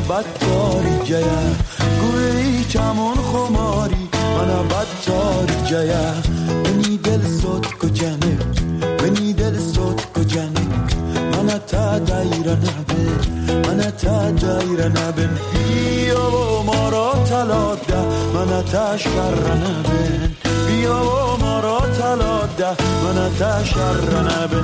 بدتاری جیا گوی چمون خماری من بدتاری جیا منی دل صوت کجانه منی دل صوت کجانه من تا دایره نبه من تا دایره نبه بیا و ما را تلاده من تا شر نبه بیا و ما را تلاده من تا شر نبه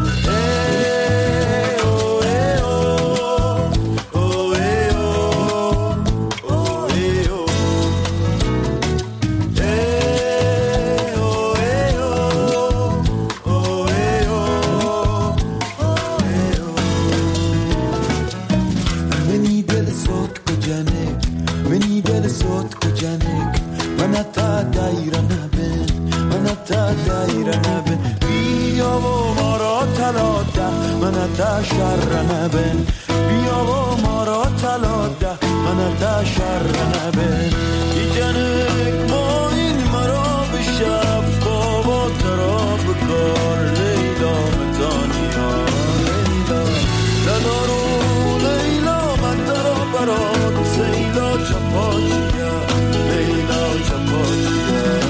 تا شر نبن بیا و ما را تلاده من تا شر نبن ای جنک ما این مرا به شفا و ترا بکار لیلا متانیا لیلا دلارو لیلا من درا برات سیلا چپاچیا لیلا چپاچیا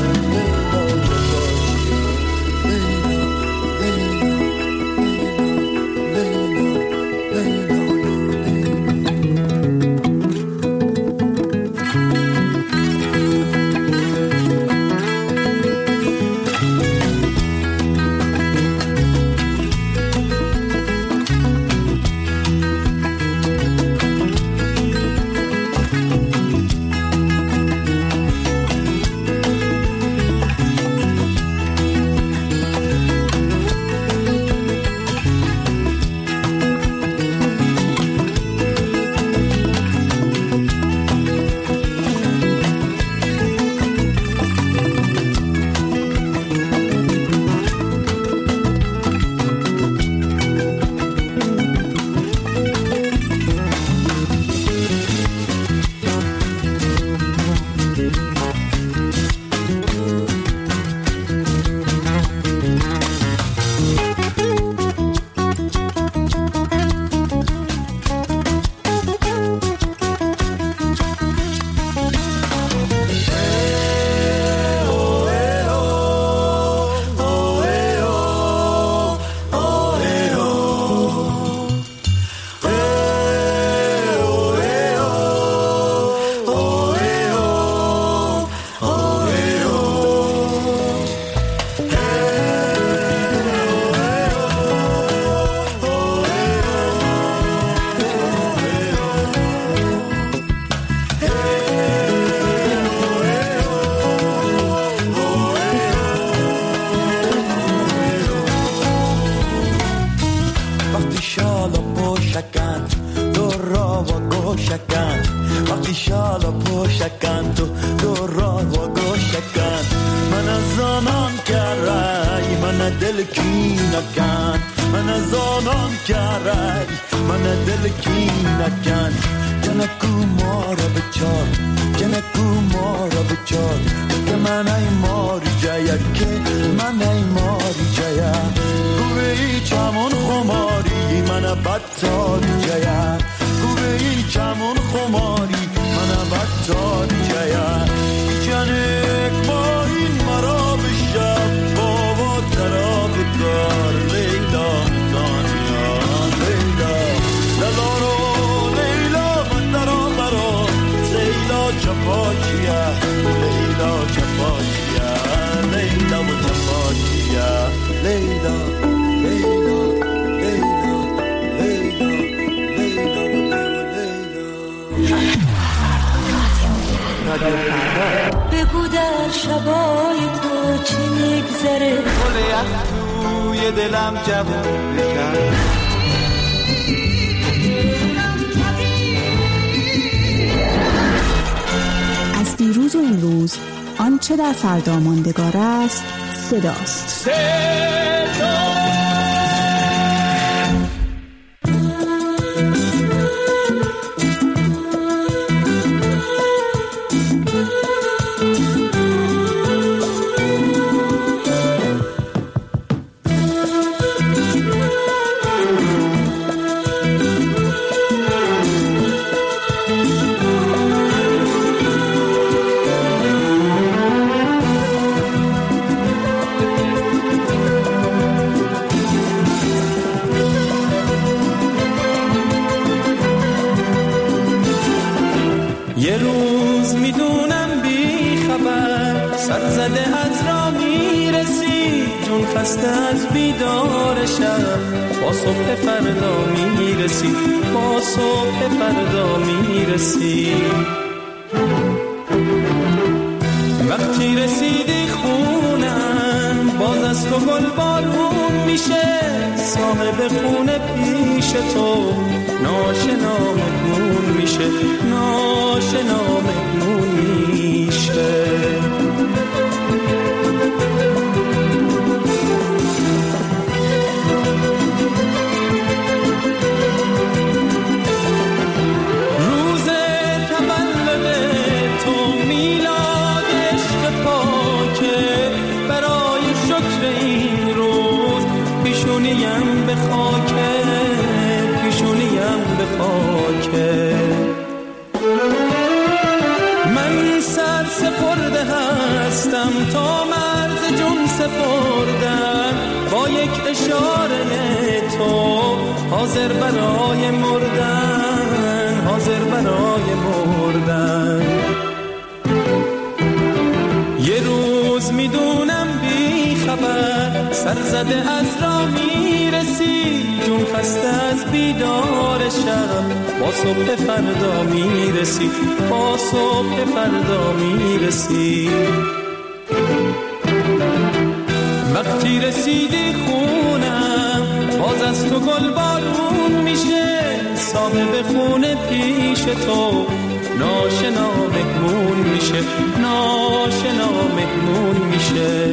بگو در شبای تو چی میگذره گل یخ توی دلم جوون بکن از دیروز و امروز آنچه در فردا ماندگار است صداست. یه روز میدونم بی خبر سر زده از را میرسی، جون خسته از بیدار شب، با صبح فردا میرسی، با صبح فردا میرسی. وقتی رسیدی خونم باز از تو گل بارون میشه، صاحب خونه پیش تو ناشنا مهمون میشه، ناشنا مهمون میشه. من سر سپرده هستم تا مرز جون سپردم، با یک اشاره تو حاضر برای مردن، حاضر برای مردن. یه روز میدونم بی خبر سر زده از را میرسی، جون خسته از بیدار شب، با صبح فردا میرسی، با صبح فردا میرسی. وقتی رسیدی خونم باز از تو گل بارون میشه، صاحب خونه پیش تو ناشنا مهمون میشه، ناشنا مهمون میشه.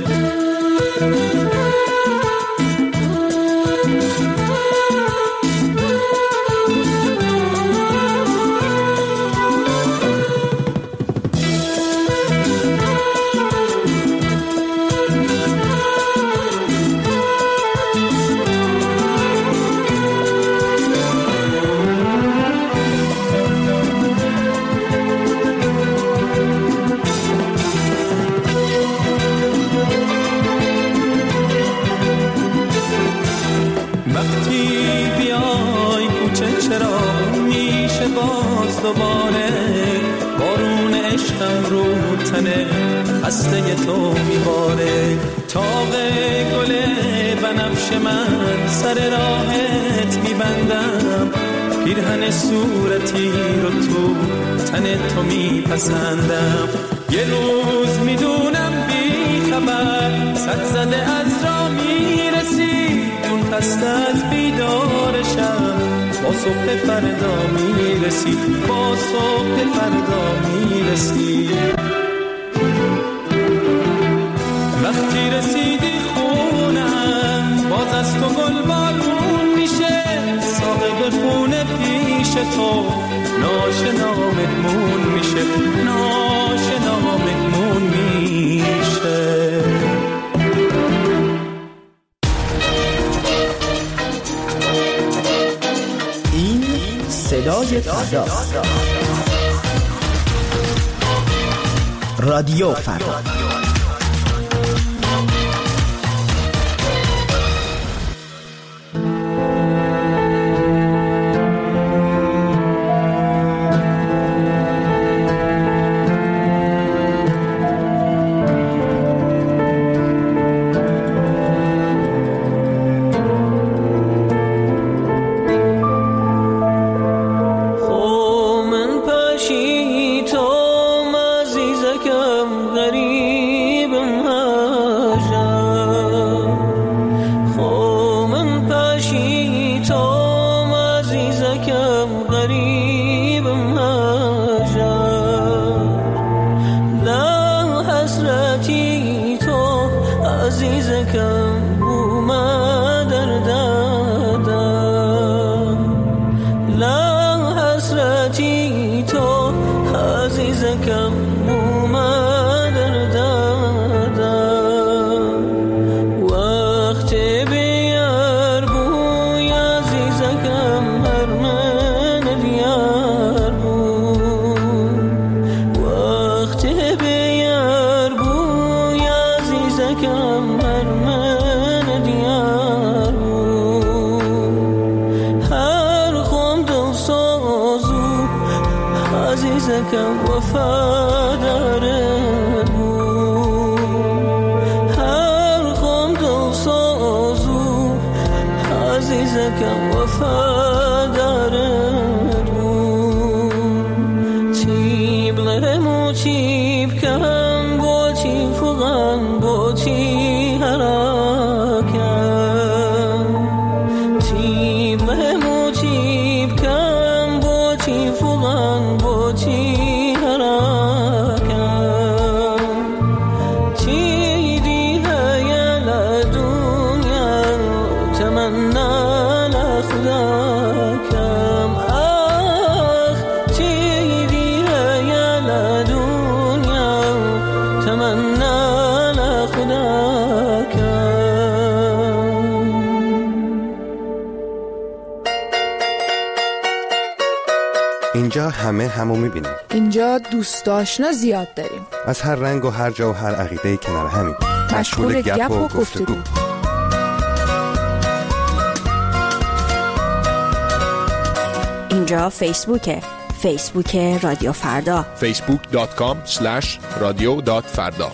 دوباره بارون عشقم رو تنه خسته تو میباره، تاق گل بنفش من سر راهت میبندم، پیرهن صورتی رو تو تن تو میپسندم. یه روز میدونم بی خبر سد زده از را میرسی، جون خسته از بیدار شب، با صبح فردا میرسی، با صبح فردا میرسی. وقتی رسیدی خونم باز از تو گل بارون میشه، صاحب خونه پیش تو ناشنا مهمون میشه، ناشنا مهمون میشه. صدای فردا، رادیو فردا. عزیزکم وفادارت بود هر خام دل سازو عزیزکم وفادارت بود چیب لهم و چیب کم با چی فغان با چی هراکم چیب لهم و چیب کم با چی فغان با چی هراکم چی دیه یل دنیا تمنا لخدا کم آخ چی دیه یل دنیا تمنا لخدا کم. اینجا همو میبینیم. اینجا دوست آشنا زیاد داریم. از هر رنگ و هر جا و هر عقیده کنار همیم. مشغول گپ و گفتگو. اینجا فیسبوک رادیو فردا facebook.com/radio.farda.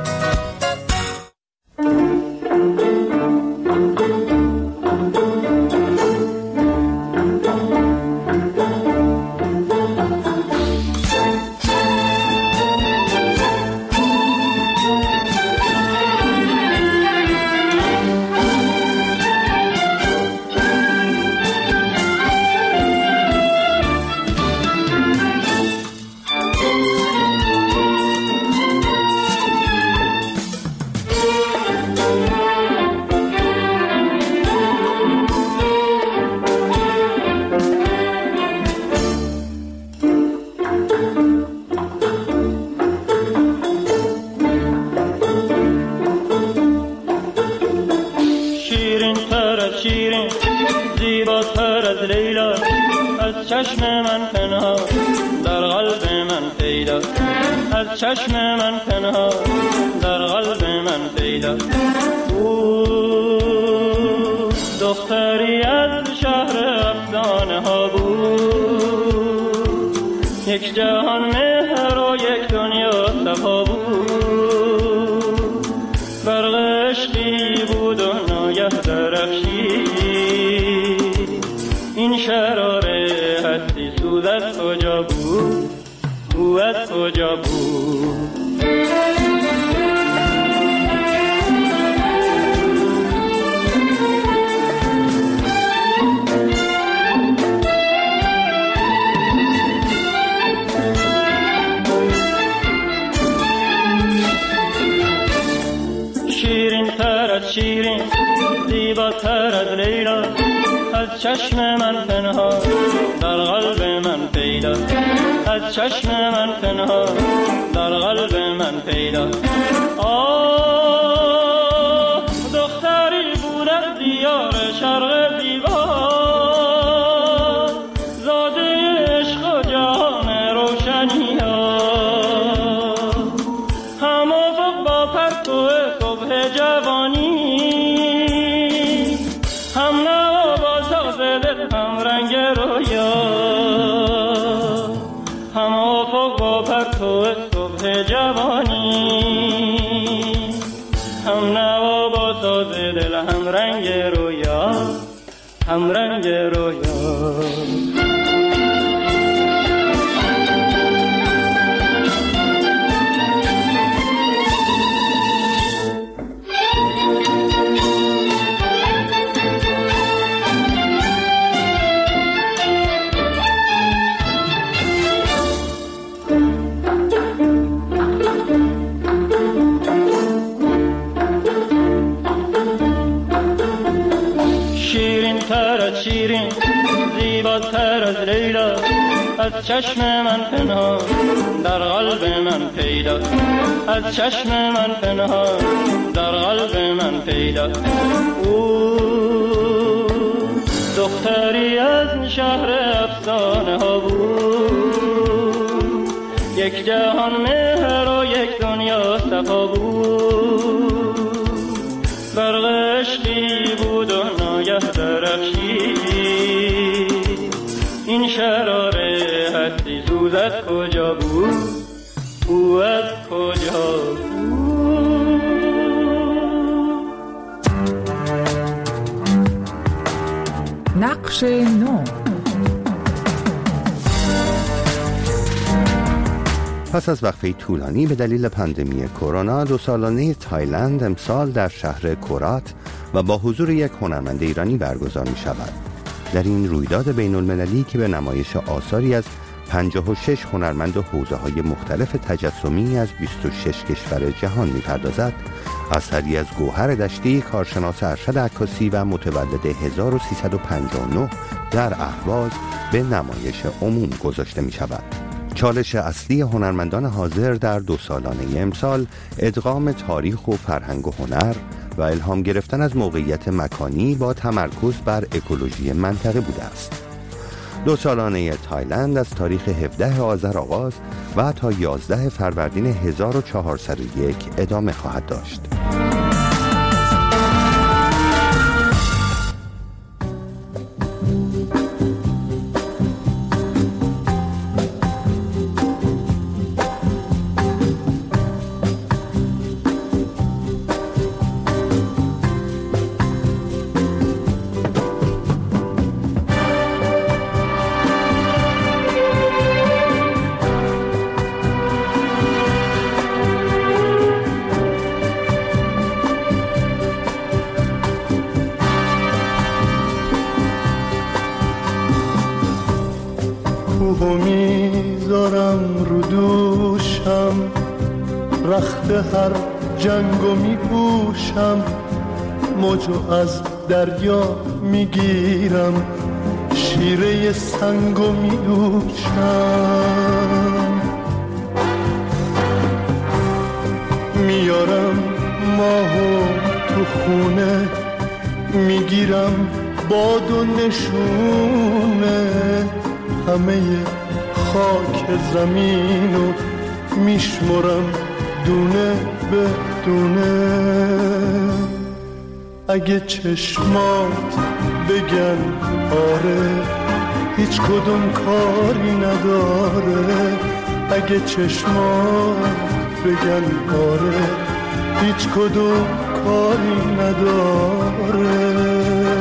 زیباتر از لیلا از چشم من پنهان در قلب من پیدا از چشم من پنهان در قلب من پیدا او دختری از شهر افسانه ها بود یک جهان مهر و یک دنیا صفا بود برق عشقی بود و ناگه درخشید این شرار هستی سوز از کجا بود او از کجا بود شیرین تر از شیرین زیباتر از لیلا از چشم من پنهان در قلب من پیدا از چشم من پنهان در قلب من پیدا آه دختری بود از دیار شرق زیبا زاده عشق و جهان روشنی ها هم افق با پرتو صبح جوانی هم نوا با ساز دل هم رنگ رویا هم افق با پرتو صبح جوانی هم نوا با ساز دل هم رنگ رویا هم رنگ رویا شیرین زیباتر از لیلا از چشم من پنهان در قلب من پیدا از چشم من پنهان در قلب من پیدا او دختری از شهر افسانه ها بود یک جهان مهر و یک دنیا صفا بود برق عشقی بود و ناگه درخشید این شرار هستی سوز از کجا بود، او از کجا بود. نقش نو. پس از وقفه طولانی به دلیل پاندمی کرونا، 2 سالانه تایلند امسال در شهر کورات و با حضور یک هنرمند ایرانی برگزار می شود. در این رویداد بین المللی که به نمایش آثاری از 56 هنرمند و حوزه‌های مختلف تجسمی از 26 کشور جهان می پردازد، اثری از گوهر دشتی کارشناس ارشد عکاسی و متولد 1359 در اهواز به نمایش عموم گذاشته می شود. چالش اصلی هنرمندان حاضر در 2 سالانه امسال ادغام تاریخ و فرهنگ و هنر و الهام گرفتن از موقعیت مکانی با تمرکز بر اکولوژی منطقه بوده است. 2 سالانه تایلند از تاریخ 17 آذر آغاز و تا 11 فروردین 1401 ادامه خواهد داشت. کوهو میذارم رو دوشم، رخت هر جنگو میپوشم، موجو از دریا میگیرم، شیره سنگو میدوشم، میارم ماهو تو خونه، میگیرم باد و نشونه، همه خاک زمینو میشمرم دونه به دونه. اگه چشمات بگن آره، هیچ کدوم کاری نداره. اگه چشمات بگن آره، هیچ کدوم کاری نداره.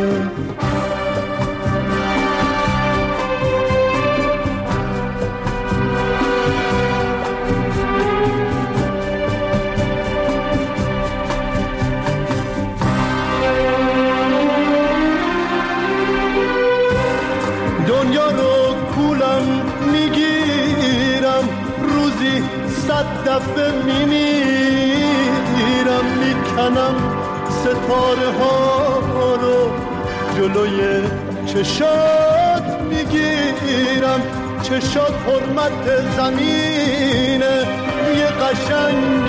دنیا رو کولم میگیرم، روزی 100 دفعه میمیرم، میکنم ستاره ها رو جلوی چشات میگیرم. چشات حرمت زمینه، یه قشنگ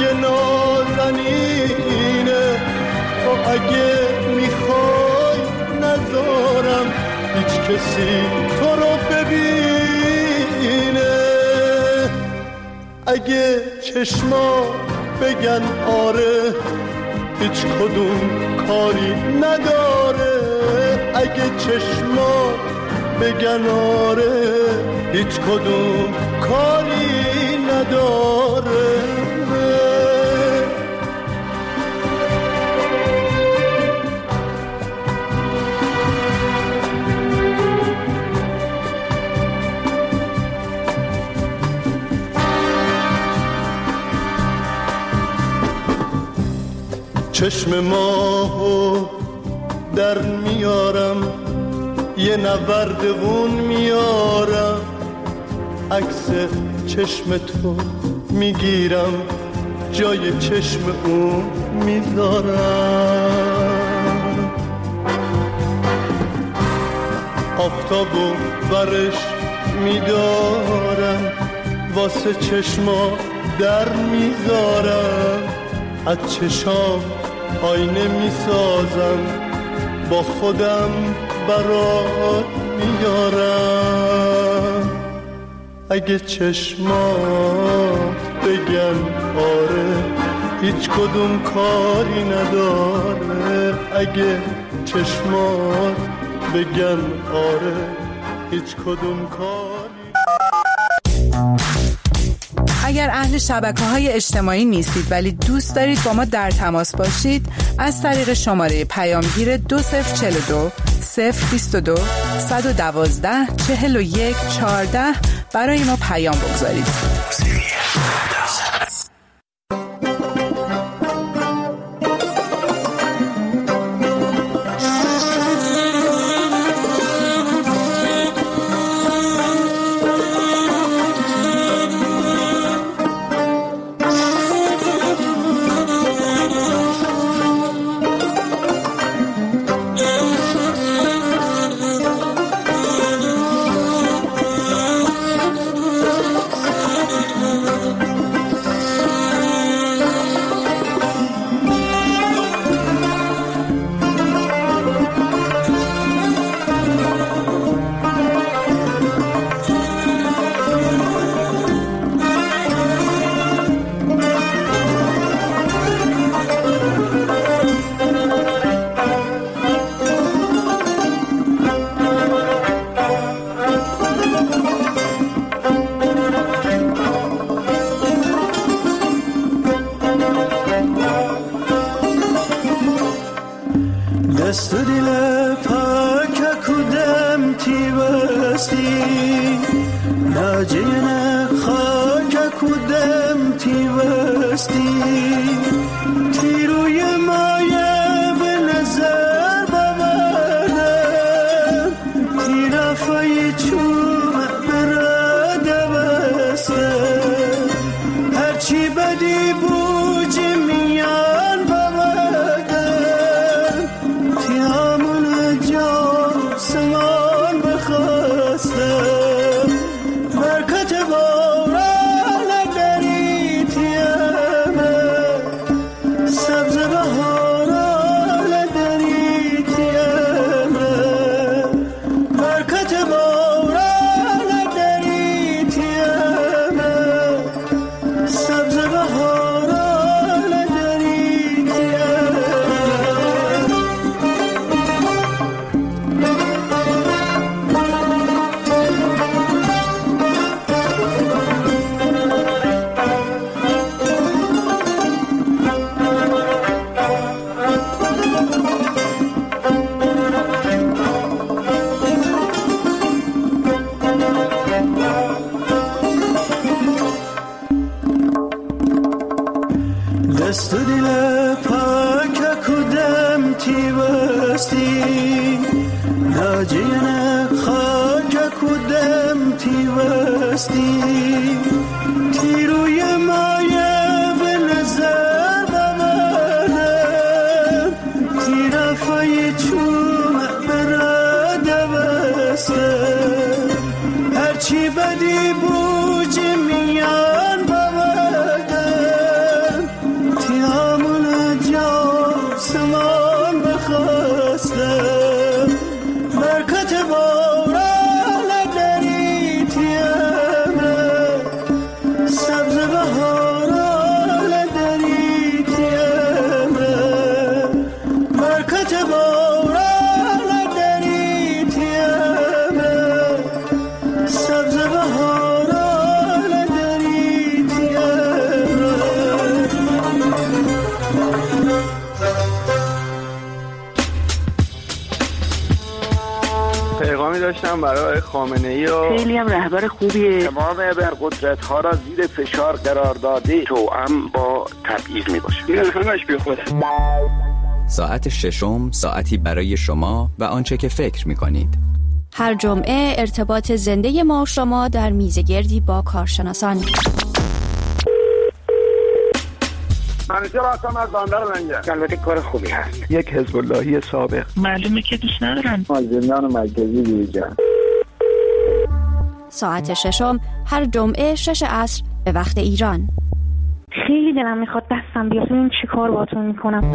نازنینه. تو اگه میخوای نذارم هیچ کسی تو رو ببینه. اگه چشما بگن آره، هیچ کدوم کاری نداره. اگه چشما بگن آره، هیچ کدوم کاری نداره. چشم ماهو در میارم، یه نوردون میارم، عکس چشم تو میگیرم، جای چشم اون میذارم. آفتابو برش میدارم، واسه چشما در میذارم. از چشام آینه میسازم، با خودم برات میارم. اگه چشمات بگن آره، هیچ کدوم کاری نداره. اگه چشمات بگن آره، هیچ کدوم کاری. اگر اهل شبکه‌های اجتماعی نیستید ولی دوست دارید با ما در تماس باشید، از طریق شماره پیامگیر 2042 022 112 41 14 برای ما پیام بگذارید. دست دل پاک کودم تی وستی ناجین خاک کودم تی وستی تی روی مایه به نظر ببردم تی رفای چوب براده بستم هرچی بدی بوج میان ببردم تی همون جا سمان بخواستم برکت باران دری تیمه سبز بهاران دری تیمه برکت باران دری تیمه سبز بهاران دری تیمه دست دل پاک کودم تی وستی ناجین خاک کودم تی وستی تی روی مایه به نظر ببردم تی رفای چوب براده بستم هرچی بدی بوج میان ببردم تی همون جا سمان بخواستم برکت باران دری تیمه سبز بهاران دری تیمه برکت باران دری تیمه سبز بهاران دری تیمه. پیغامی داشتم برای خامنه‌ای و خیلی هم رهبر خوبیه. تمام ابرقدرت‌ها را زیر فشار قرار داده توأم با تبعیض میباشه. این همش بیخوده. ساعت ششم ساعتی برای شما و آنچه که فکر می‌کنید. هر جمعه ارتباط زنده ما و شما در میزگردی با کارشناسان. منیجر هستم از بندر لنگر. البته کار خوبی هست. یک حزب اللهی سابق. معلومه که دوست ندارم. از زندان مرکزی دیجا. ساعت ششم هر جمعه 6 عصر به وقت ایران. خیلی دلم میخواد دستم بیاد ببینم چی کار باهاتون میکنم.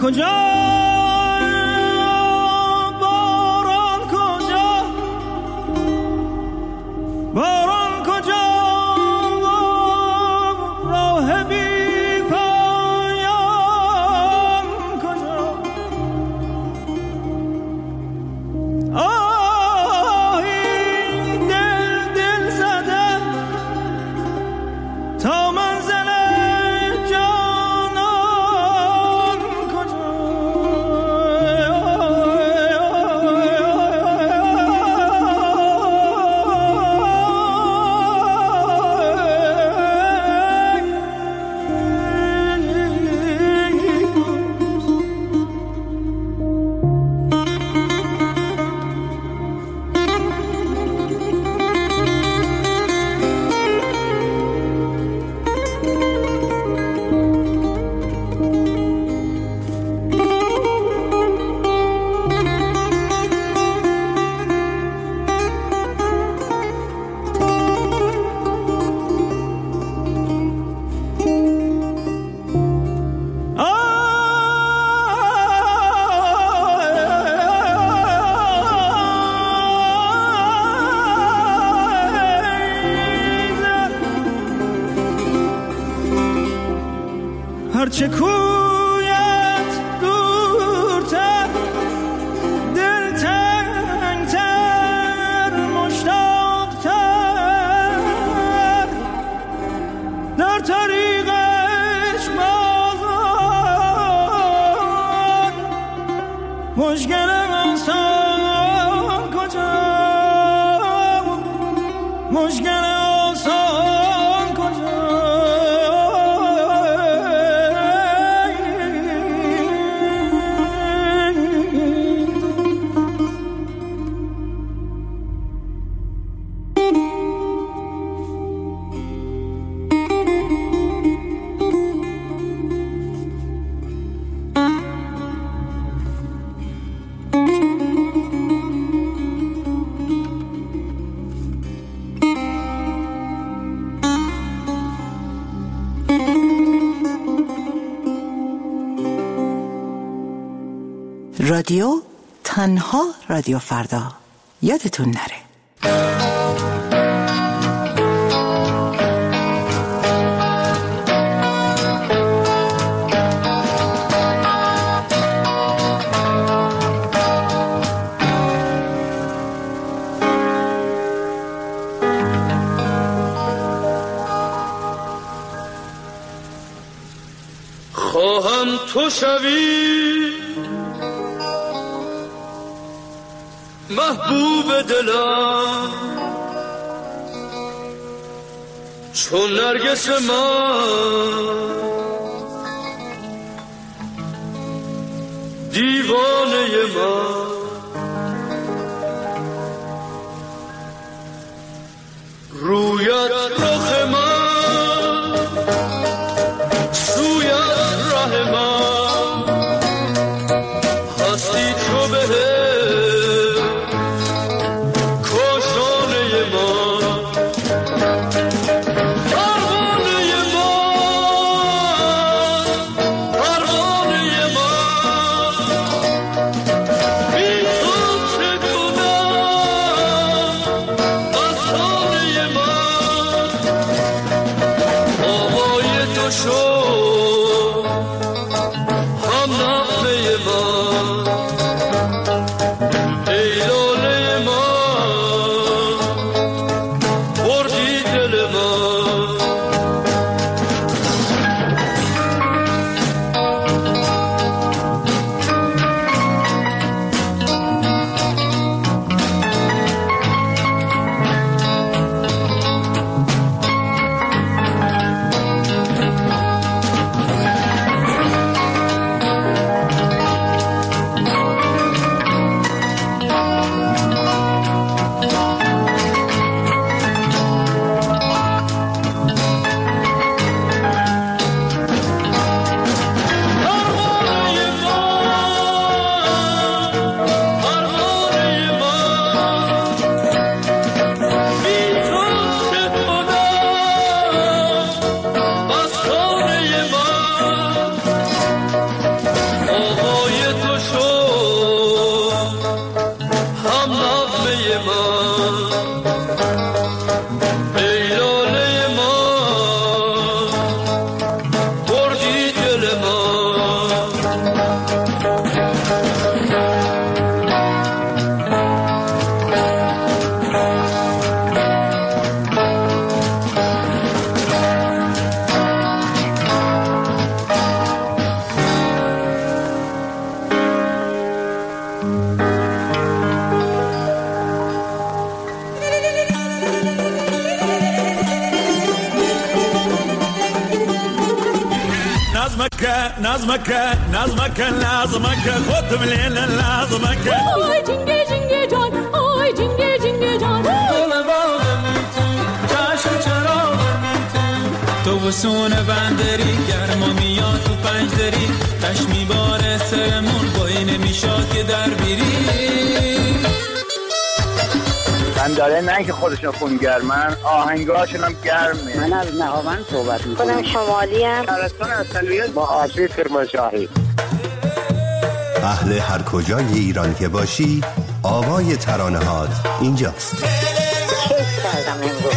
کجا هرچه کویت دورتر دل تنگتر مشتاقتر در طریقش بازان مشکل آسان کجا مشکل آسان کجا رادیو تنها رادیو فردا، یادتون نره. خواهم تو شوی محبوب دلم چون نرگس من دیوانه من رویت رخ من سویت ره من هستی تو بهه نظمك خودم لیلا نظمک آی جنگه جنگه جان آی جنگه جنگه جان دل باغم تو چشم چراغم تو بسون بندری گرما میاد تو پنج دری تش میباره سرمون بایی نمیشاد که در بیری بنداره نه که خودشون خونگرمن آهنگاشون هم گرمه. من از نهاوند صحبت میکنم. خودم شمالی ام. شهرستان اصلیت با آسی کرمانشاهی. اهل هر کجای ایران که باشی آوای ترانه‌هات اینجاست. کیف کردم امروز.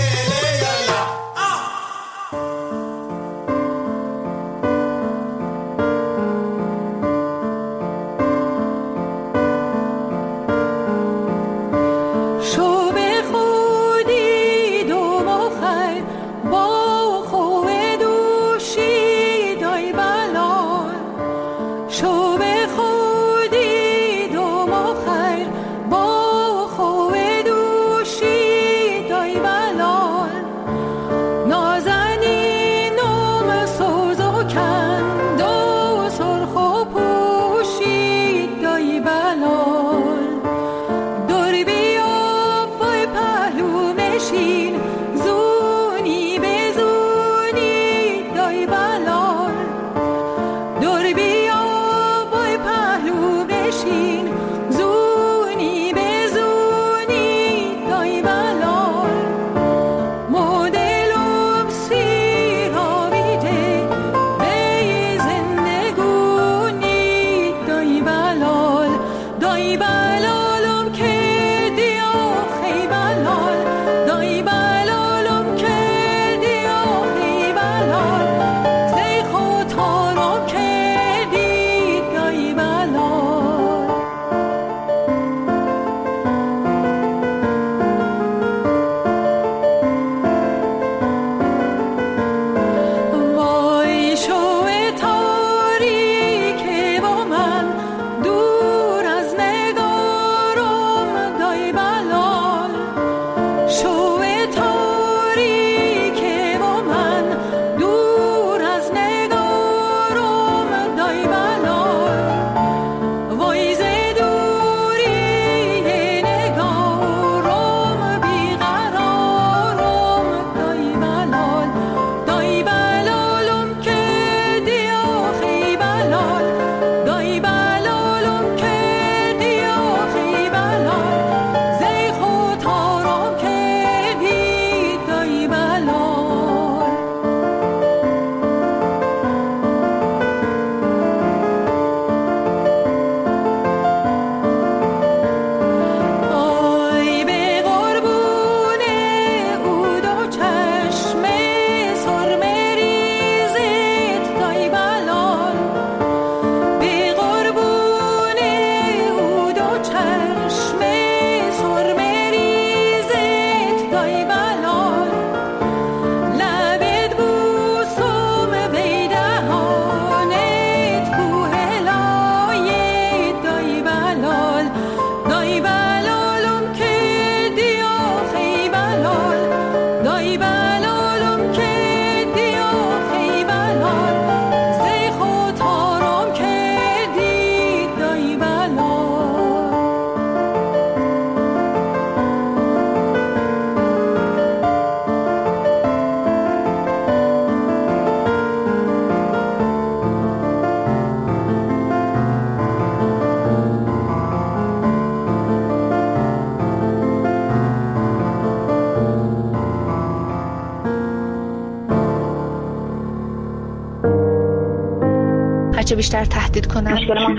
هرچه بیشتر تهدید کنن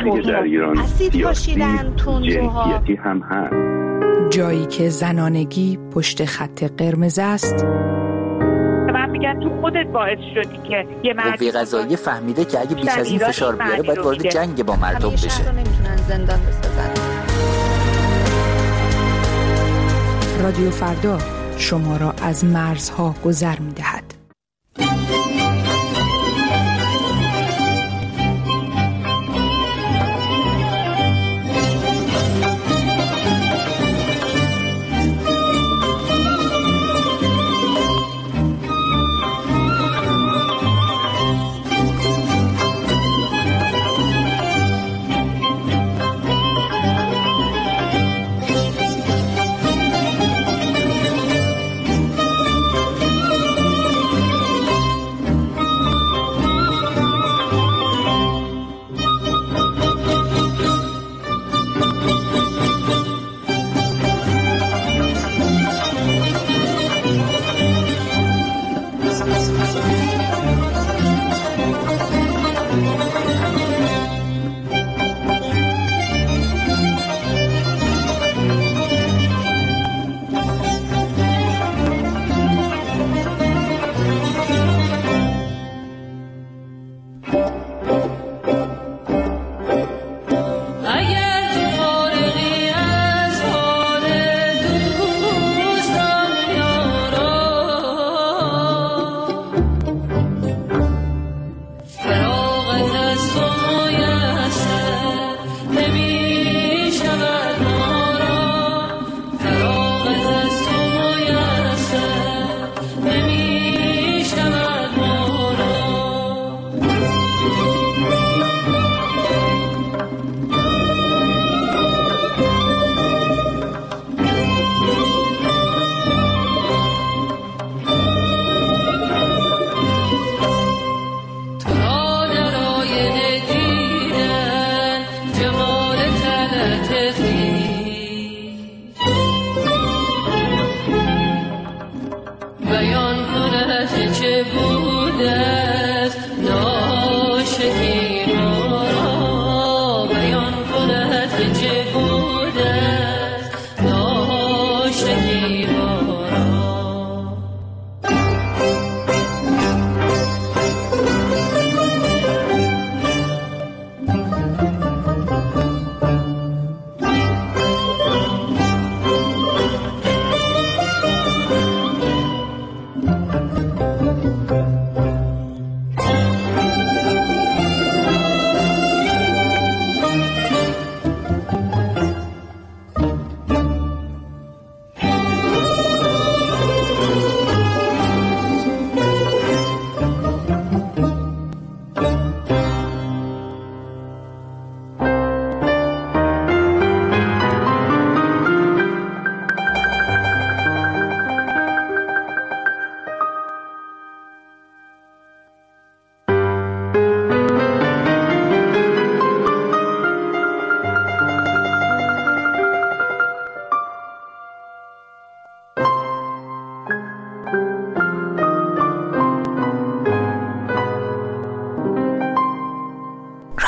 اسید پاشیدن تندروها هم هست. جایی که زنانگی پشت خط قرمز است. من میگن تو خودت باعث شدی که یه قوه قضاییه فهمیده که اگه بیش از این فشار بیاره باید وارد جنگ با مردم بشه. شهر رو نمیتونن زندان بسازن. رادیو فردا شما را از مرزها گذر می‌دهد.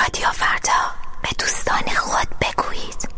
رادیو فردا، به دوستان خود بگویید.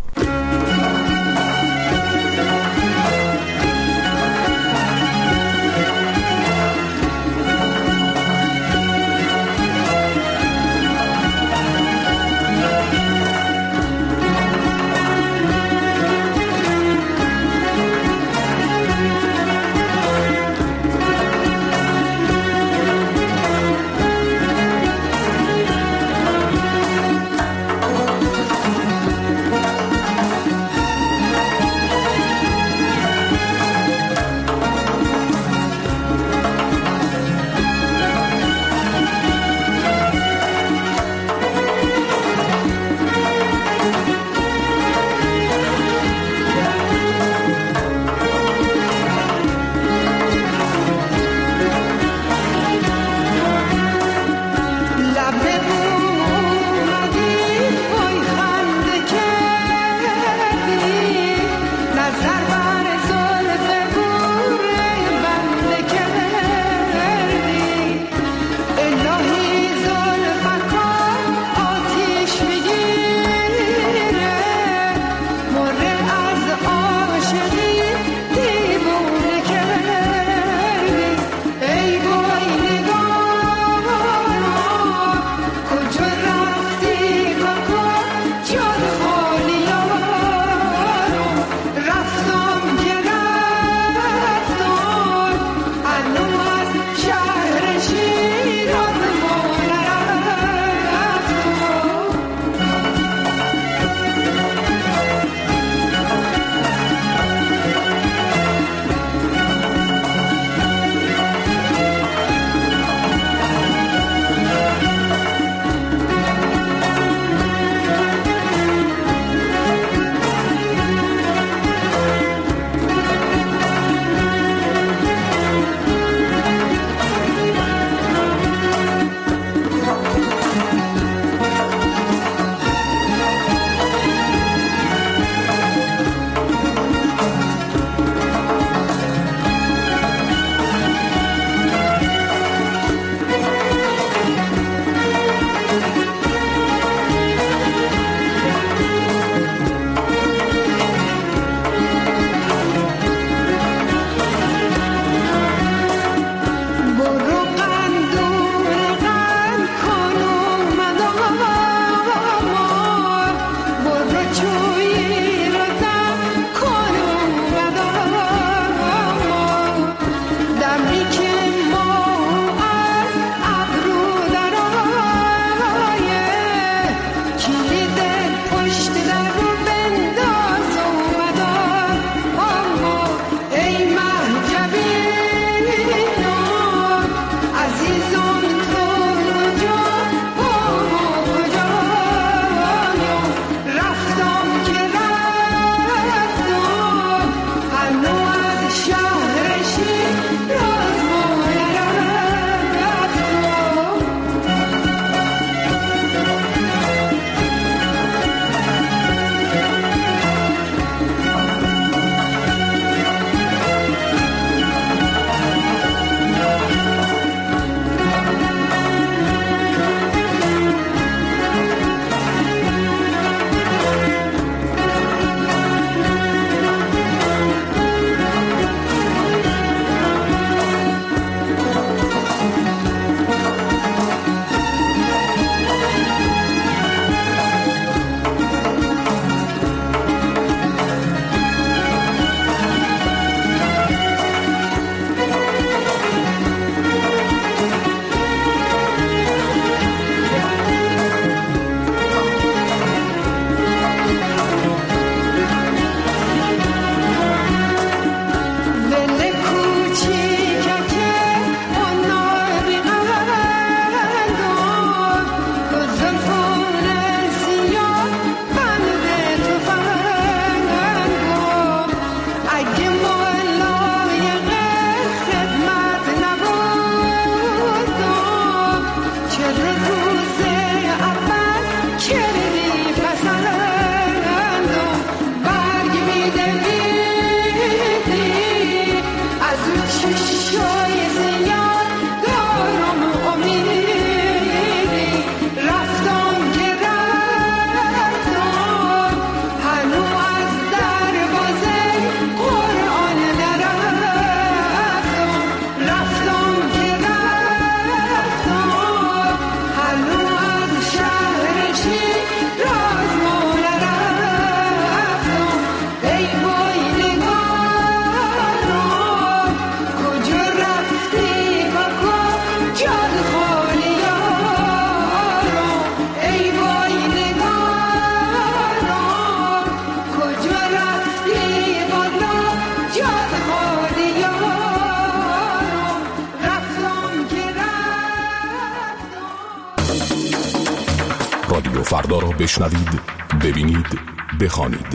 رادیو فردا را بشنوید، ببینید، بخوانید.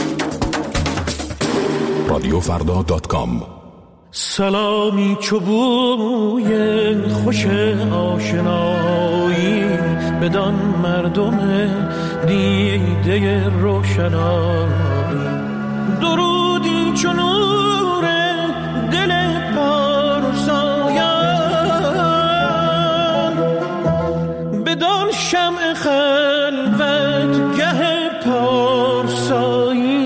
radiofrda.com. سلامی چوبوی خوش آشنایی بدان مردم دیده روشنایی، درودی چو نور دل پارسایان بدان شمع خلوت گه پارسایی.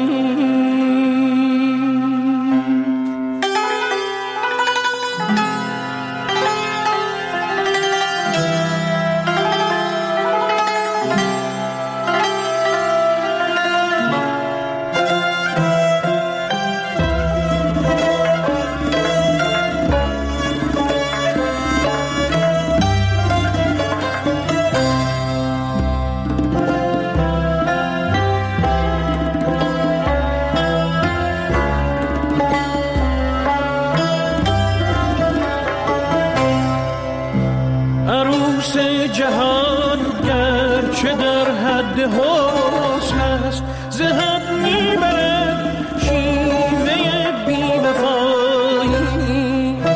جهان گرچه در حد حسن است، ز حد میبرد شیوه بی‌وفایی.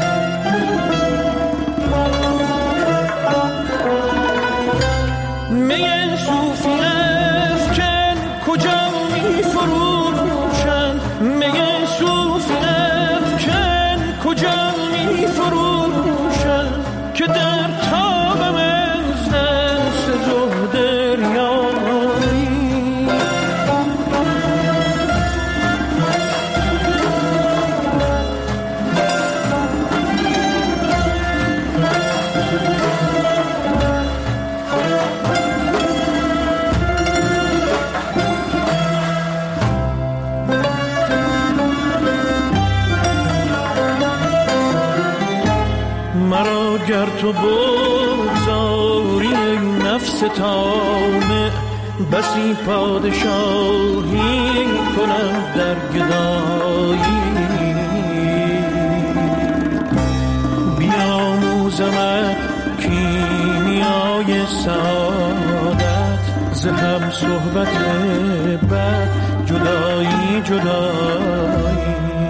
می صوفی افکن کجا میفروشند، می صوفی افکن کجا میفروشند که در تابم مرا گر تو بگذاری نفس طامع، بسی پادشاهی کنم در گدایی. بیاموزمت کیمیای سعادت، ز هم صحبت بد جدایی جدایی.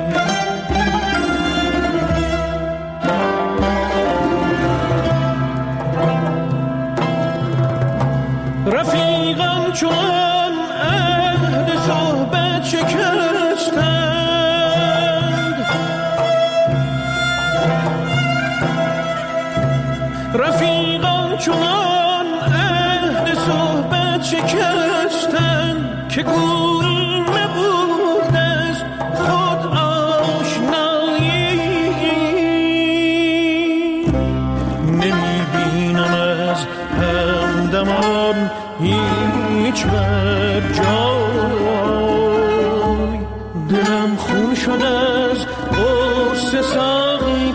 رفیقان چون عهد صحبت شکستند، رفیقان چون عهد صحبت شکستند که گویی نبود از خود آشنایی. نمیبینم از همدمان هیچ بر جای، دلم خون شد از غصه ساقی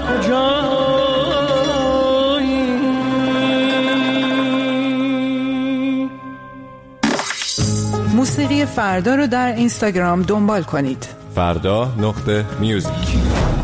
کجایی. موسیقی فردا رو در اینستاگرام دنبال کنید. فردا.music.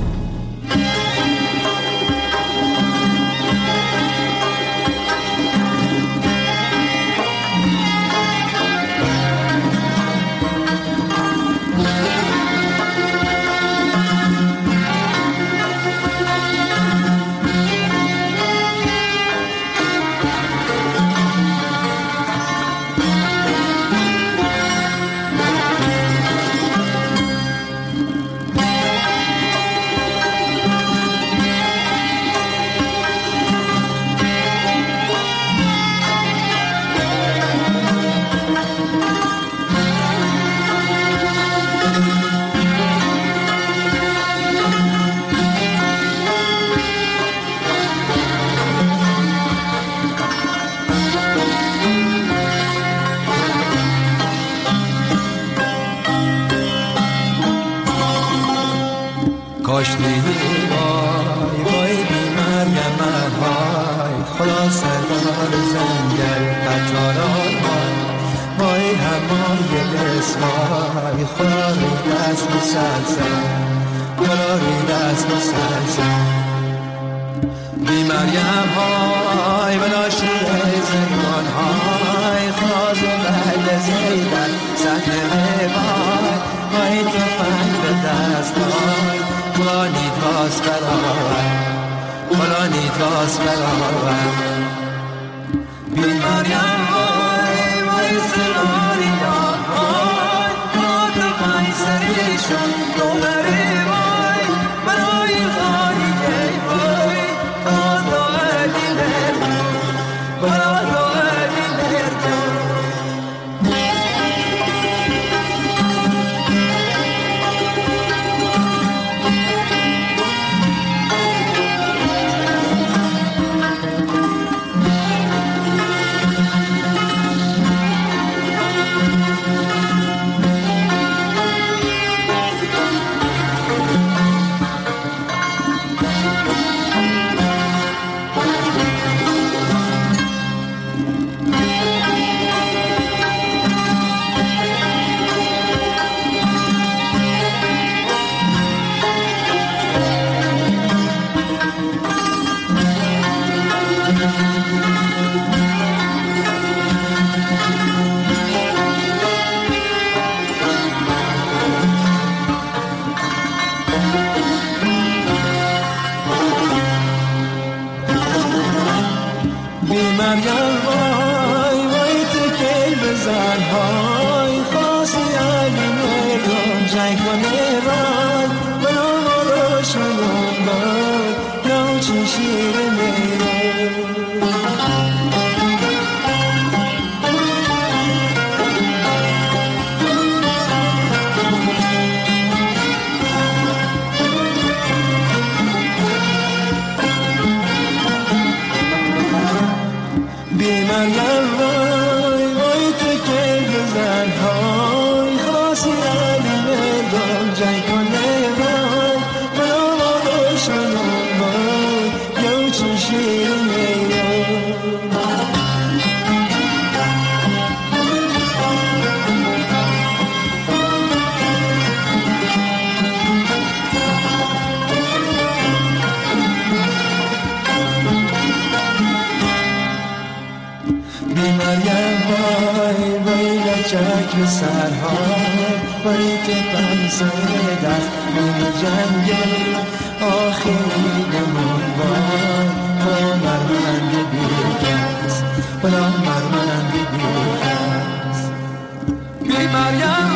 کاشتی وای وای بی مریم های خدا سردار زنگل قطاران وای همای دسمای خدا ریدست مسلسل خدا ریدست مسلسل بی مریم های بلاشی زنگان های باز برآور قرآنیت باز برآور بی مریم وای وای سراری وای تو پای سریشون دوباره وای برای خالیه وای تا دو علی مردم برا دو علی مردم مریم وای وای تکل بزن های خاصی علی مردم جنگ کنه وای برو شنون وای نو چی شیر میرم مریم وای وای تکل بزن های خاصی علی مردم جنگ کنه وای برو شنون وای یو چی شیر میرم مریم وای وای لچک به سرها وای که پنسه دست می جنگه آخری دمون وای با مرمند بیرکس بلا مرمند بیرکس بی مریم